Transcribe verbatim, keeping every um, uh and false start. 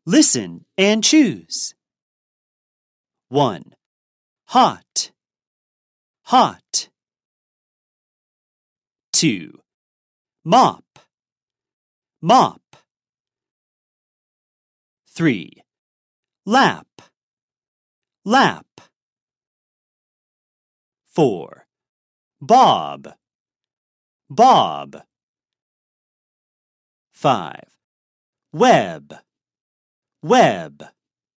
Listen and choose. one. Hot, hot. two. Mop, mop. three. Lap, lap. four. Bob, bob. five. Web, web.